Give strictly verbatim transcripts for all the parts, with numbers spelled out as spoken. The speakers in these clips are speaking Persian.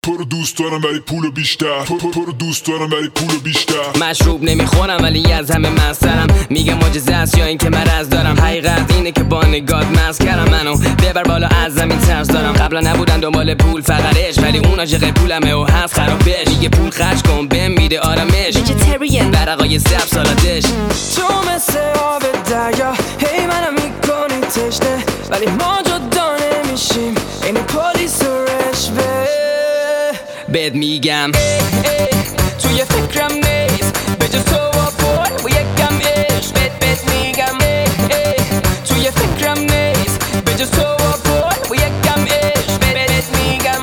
تو رو دوست دارم ولی پولو بیشتر، تو رو دوست دارم ولی پولو بیشتر. مشروب نمیخورم ولی از همه مسترم، میگه معجزه است یا اینکه مرض دارم. حقیقت اینه که با نگات مست کردم منو، ببر بالا از زمین ترس دارم. قبلا نبودن دنبال پول فقط عشق، ولی اون عاشق پولمه و هست خرابش. میگه پول خرج کن بهم میده آرامش، ویژیتریان برقای سب سالاتش. تو مثل آب دریا هی منم میکنی تشنه، ولی ما جدا نمیشیم این پلیس و رشوه. بهت میگم توی فکرم نیست بجز تو و پول و یکم عشق. بهت بهت میگم توی فکرم نیست بجز تو و پول و یکم عشق. بهت میگم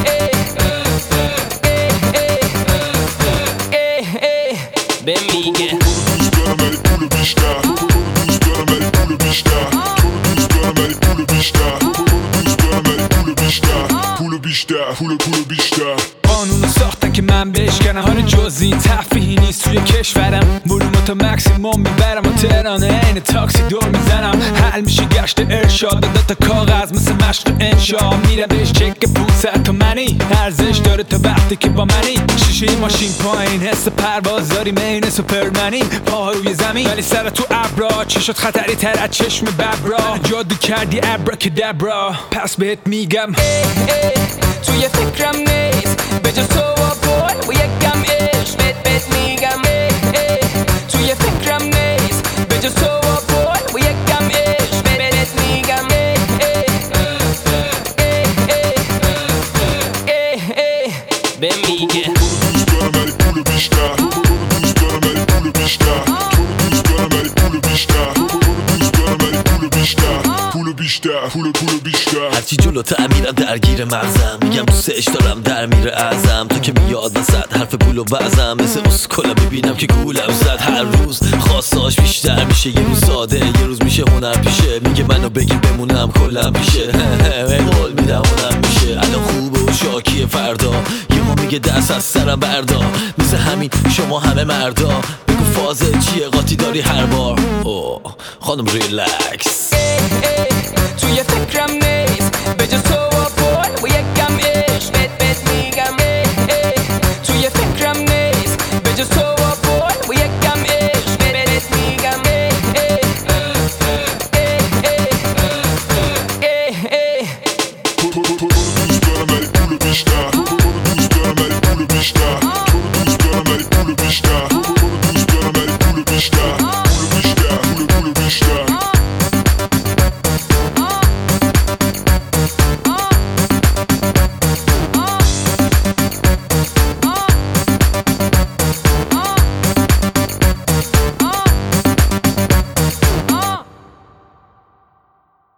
به میگه دوست دارم ولی پولو بیشتر، دوست دارم ولی پولو بیشتر، دوست دارم ولی پولو بیشتر، دوست دارم ولی پولو بیشتر، پولو بیشتر، پولو پولو بیشتر. قانونو ساختن که من بشکنم، حال جز این تفریحی نیست توی کشورم. بلومو تا مکسیموم میبرم و تهرانه این تاکسی دور میزنم. حل میشه گشت ارشاد، داده تا کاغذ مثل مشق انشا. میره بهش چک پونصد تومنی، ارزش داره تا وقتی که با منی. شیشه ماشین پایین، حس پرواز داری مین سوپرمنی. پاها روی زمین ولی سر تو ابرا، چی شد خطری تر از چشم ببرا. جادو کردی ابراکدابرا، پس بهت میگم توی فکرم نیست بجز تو و پول و یکم عشق. بهت بهت میگم توی فکرم نیست بجز تو و پول و یکم عشق. بهت میگم به میگه دوست دارم ولی پولو بیشتر، دوست دارم ولی پولو بیشتر، دوست دارم ولی پولو بیشتر، دوست دارم ولی پولو بیشتر، پولو بیشتر، پولو پولو بیشتر. هرچی جلوتر میرم درگیر مغزم، میگم دوستش دارم در میره ازم. تو که میاد وسط حرف پول و وزم، مثل اسکولا ببینم که گولم زد. هر روز خواستاش بیشتر میشه، یه روز ساده یه روز میشه هنر پیشه. میگه منو بگی بمونم کلم پیشه، قول میدم هنر میشه. الان خوبه و شاکیه فردا، یهو میگه دست از سرم بردار. مثل همین شما همه مردا، بگو فازه چیه قاطی داری هر بار. اوه خانم ریلکس توی فکرم نیست بجز تو و پول و یکم عشق. بهت بهت میگم توی فکرم نیست بجز تو و پول و یکم عشق. بهت میگم دوست دارم ولی پولو بیشتر، دوست دارم ولی پولو بیشتر،